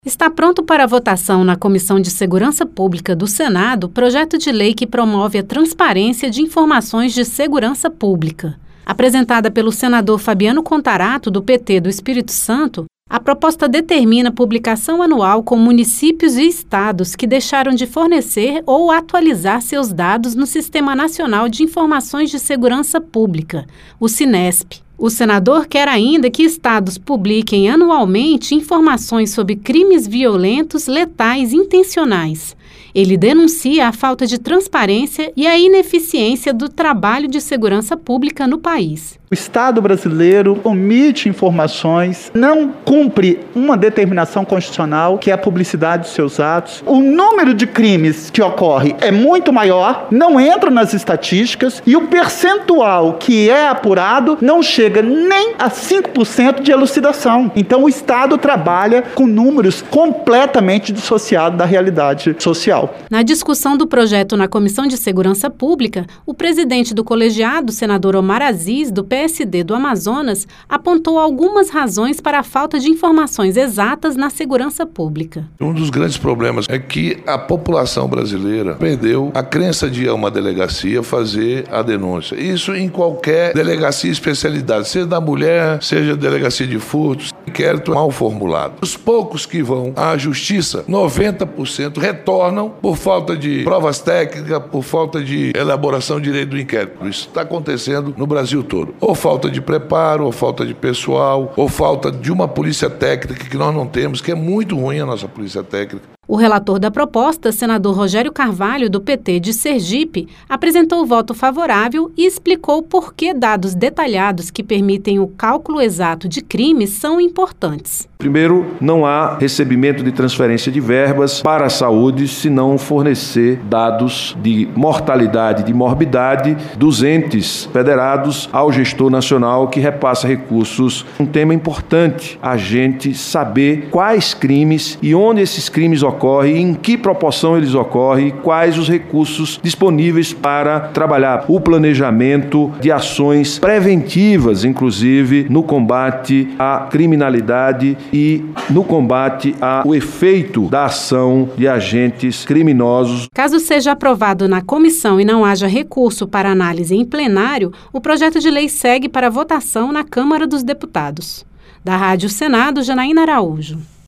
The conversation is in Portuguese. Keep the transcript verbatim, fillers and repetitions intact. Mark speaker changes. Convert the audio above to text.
Speaker 1: Está pronto para votação na Comissão de Segurança Pública do Senado o projeto de lei que promove a transparência de informações de segurança pública. Apresentada pelo senador Fabiano Contarato, do P T do Espírito Santo, a proposta determina a publicação anual com municípios e estados que deixaram de fornecer ou atualizar seus dados no Sistema Nacional de Informações de Segurança Pública, o SINESP. O senador quer ainda que estados publiquem anualmente informações sobre crimes violentos, letais e intencionais. Ele denuncia a falta de transparência e a ineficiência do trabalho de segurança pública no país.
Speaker 2: O Estado brasileiro omite informações, não cumpre uma determinação constitucional, que é a publicidade dos seus atos. O número de crimes que ocorre é muito maior, não entra nas estatísticas, e o percentual que é apurado não chega nem a cinco por cento de elucidação. Então o Estado trabalha com números completamente dissociados da realidade social.
Speaker 1: Na discussão do projeto na Comissão de Segurança Pública, o presidente do colegiado, senador Omar Aziz, do P S D do Amazonas, apontou algumas razões para a falta de informações exatas na segurança pública.
Speaker 3: Um dos grandes problemas é que a população brasileira perdeu a crença de ir a uma delegacia fazer a denúncia. Isso em qualquer delegacia e especialidade, seja da mulher, seja delegacia de furtos, inquérito mal formulado. Os poucos que vão à justiça, noventa por cento retornam por falta de provas técnicas, por falta de elaboração de direito do inquérito. Isso está acontecendo no Brasil todo. Ou falta de preparo, ou falta de pessoal, ou falta de uma polícia técnica que nós não temos, que é muito ruim a nossa polícia técnica.
Speaker 1: O relator da proposta, senador Rogério Carvalho, do P T de Sergipe, apresentou o voto favorável e explicou por que dados detalhados que permitem o cálculo exato de crimes são importantes.
Speaker 4: Primeiro, não há recebimento de transferência de verbas para a saúde se não fornecer dados de mortalidade, de morbidade dos entes federados ao gestor nacional que repassa recursos. Um tema importante, a gente saber quais crimes e onde esses crimes ocorrem, em que proporção eles ocorrem e quais os recursos disponíveis para trabalhar o planejamento de ações preventivas, inclusive no combate à criminalidade e no combate ao efeito da ação de agentes criminosos.
Speaker 1: Caso seja aprovado na comissão e não haja recurso para análise em plenário, o projeto de lei segue para votação na Câmara dos Deputados. Da Rádio Senado, Janaína Araújo.